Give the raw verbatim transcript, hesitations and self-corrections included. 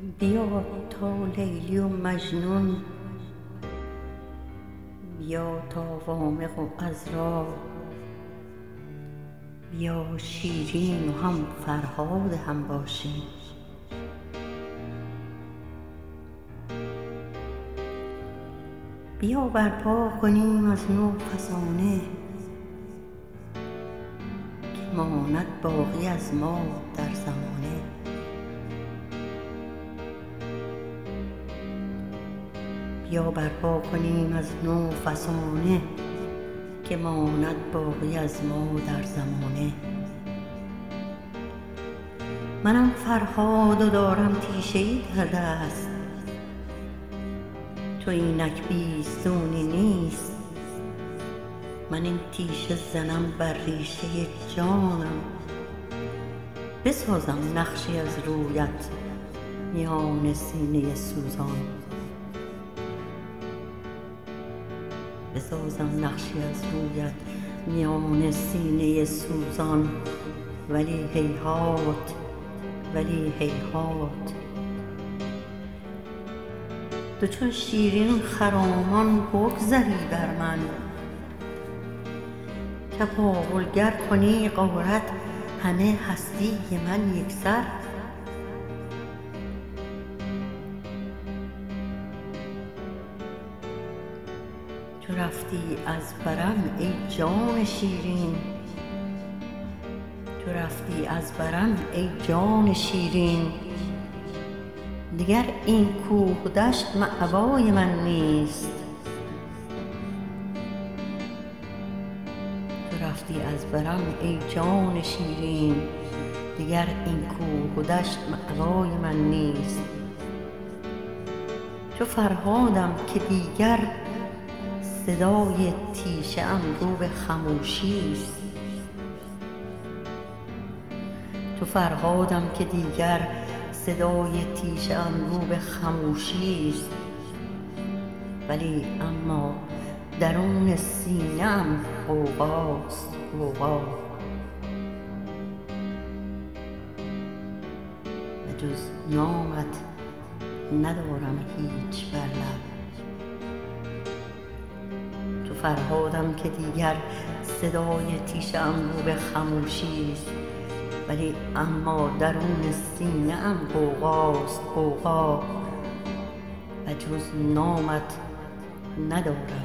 بیا تا لیلی و مجنون، بیا تا وامق و عذرا، بیا شیرین و هم فرهاد هم باشیم. بیا برپا کنیم از نو فسانه، که ماند باقی از ما در زمانه. بیا برپا کنیم از نو فسانه، که ماند باقی از ما در زمانه. منم فرهاد و دارم تیشه ای در دست، تو اینک بیستونی نیست. من این تیشه زنم بر ریشه جانم، بسازم نقشی از رویت میان سینه سوزان. بسازم نقشی از رویت میان سینه سوزان. ولی هیهات ولی هیهات، تو چون شیرین خرامان بگذری بر من. تپاولگر کنی غارت همه هستی من یکسر. تو رفتی از برم ای جان شیرین، تو رفتی از برم ای جان شیرین. دیگر این کوه و دشت مأوای من نیست. تو رفتی از برم ای جان شیرین، دیگر این کوه و دشت مأوای من نیست. چو فرهادم که دیگر صدای تیشه ام رو به خموشی است. تو فرهادم که دیگر صدای تیشه ام رو به خموشی است. ولی اما درون سینه ام غوغاست غوغا، و جز نامت ندارم هیچ بر لب. تو فرهادم که دیگر صدای تیشه ام رو به خموشی است. ولی اما درون سینه ام غوغاست غوغا، و جز نامت ندارم